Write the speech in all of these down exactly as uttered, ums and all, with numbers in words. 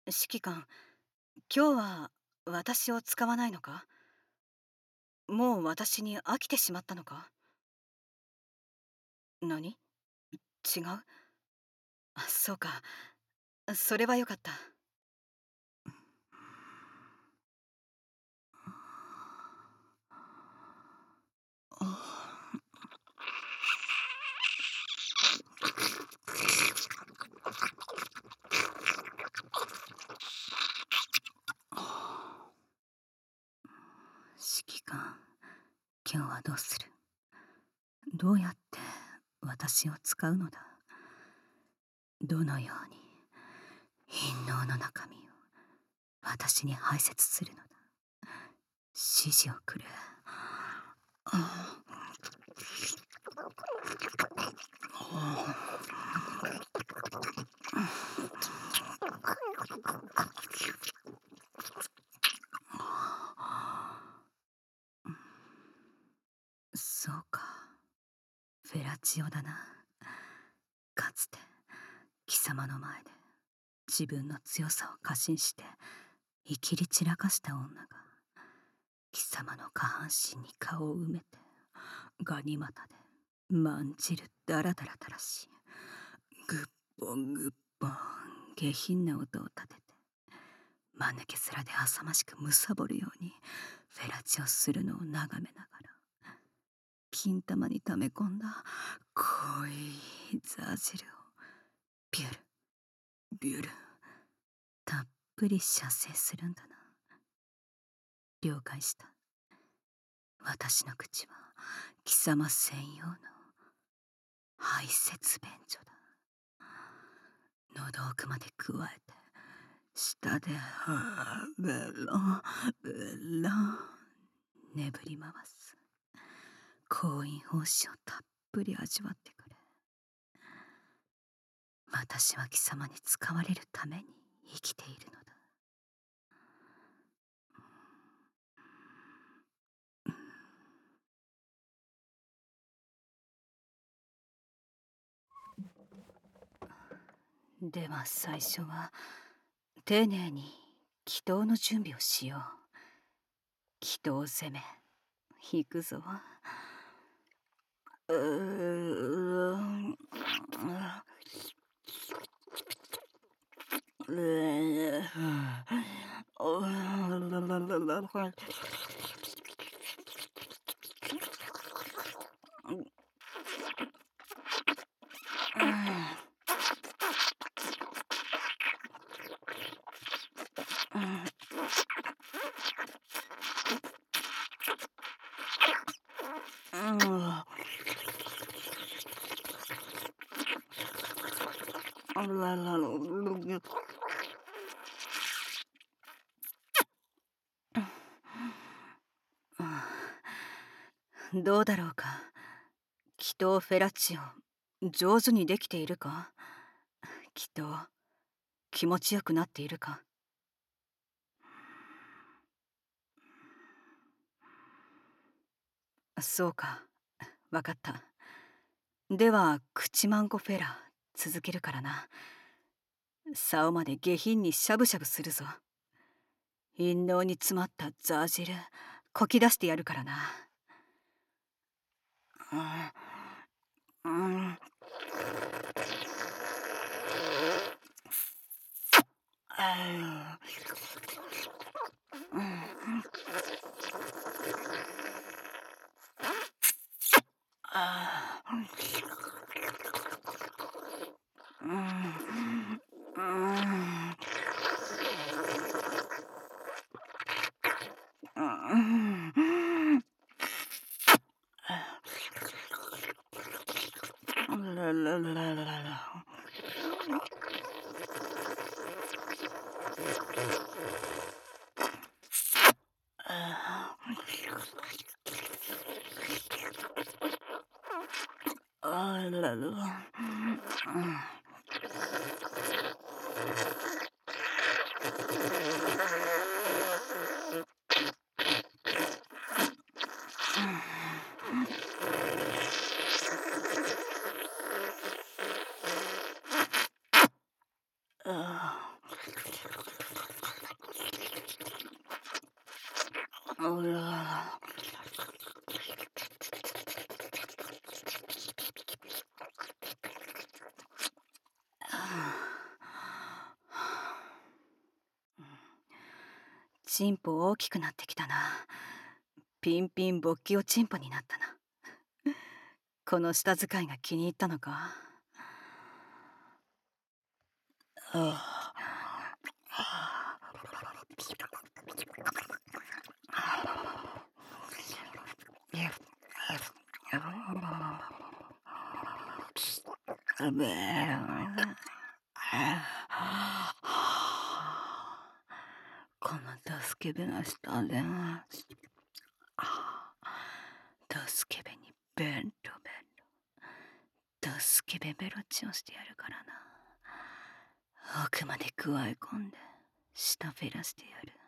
指揮官、今日は私を使わないのか？もう私に飽きてしまったのか？何？違う？あ、そうか。それはよかった。指揮官、今日はどうする？どうやって私を使うのだ？どのように陰謀の中身を私に排泄するのだ？指示をくれ。そうか、フェラチオだな。かつて貴様の前で自分の強さを過信していきり散らかした女が貴様の下半身に顔を埋めてガニ股でまんじるダラダラ垂らし、グッポングッポン下品な音を立てて間抜け面で浅ましくむさぼるようにフェラチオするのを眺めながら金玉に溜め込んだ濃いザージルをビュルビュルたっぷり射精するんだな。了解した。私の口は貴様専用の排泄便所だ。喉奥まで加えて舌ではぁベロベロ眠り回す。行員報酬をたっぷり味わってくれ。私は貴様に使われるために生きているのだ。では最初は丁寧に祈祷の準備をしよう。祈祷攻め行くぞ。うーんどうだろうか。祈祷フェラチオ、上手にできているか？祈祷、気持ちよくなっているか？そうか、わかった。では口マンゴフェラ続けるからな。竿まで下品にしゃぶしゃぶするぞ。陰謀に詰まったザージルこき出してやるからな。うん、うん、ああ、うん、うん、うん、ラララララ。あらら。ああ。 チンポ大きくなってきたな。ピンピン勃起おチンポになったな。この舌使いが気に入ったのか。このドスケベな舌でドスケベにベンロベンロドスケベベロチをしてやるからな。奥まで加え込んで舌フェラしてやる。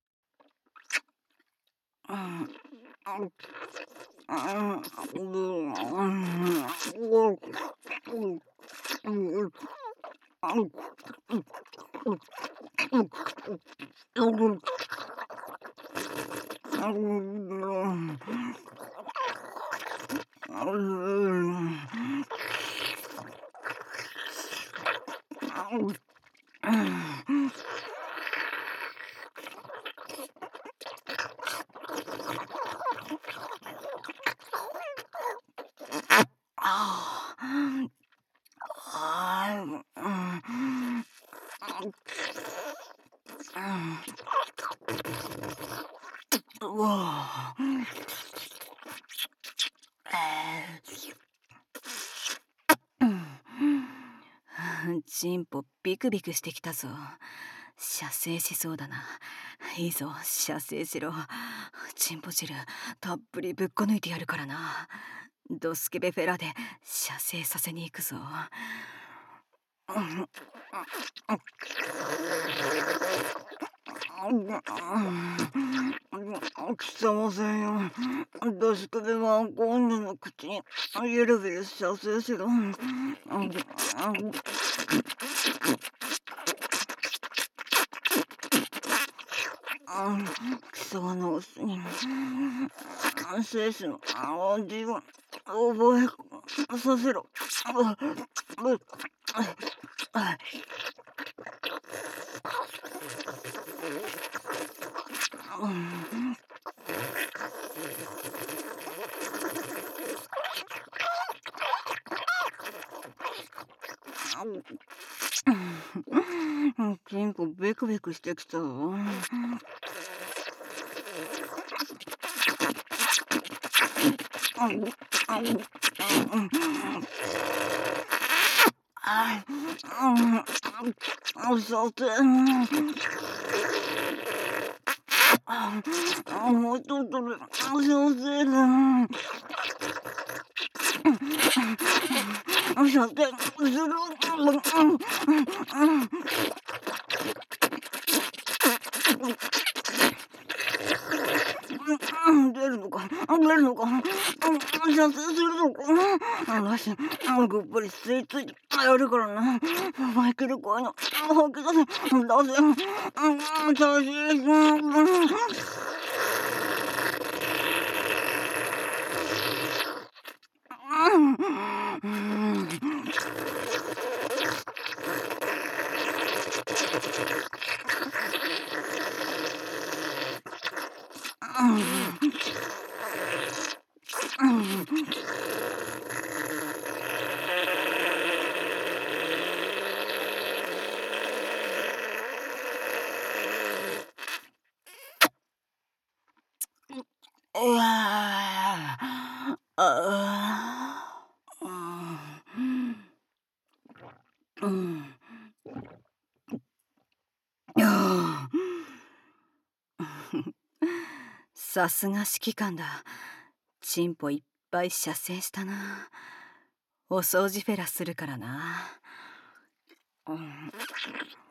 チンポビクビクしてきたぞ。射精しそうだな。いいぞ、射精しろ。チンポ汁たっぷりぶっこ抜いてやるからな。ドスケベフェラで射精させに行くぞ。貴様せんよ。ドスケベは今度の口にゆるゆる射精しろ。貴様のオスに精子の味を覚えさせろ。チンポベクベクしてきたぞ。さてもうちょっとで先生だ。さてする。出るのか出るのか射精するのか。よし、ぐっぷり吸い付いてやるからな。マイケル声の吐き出せ出せ。射精する。うわああうん。さすが指揮官だ。チンポいっぱい射精したな。お掃除フェラするからな。うん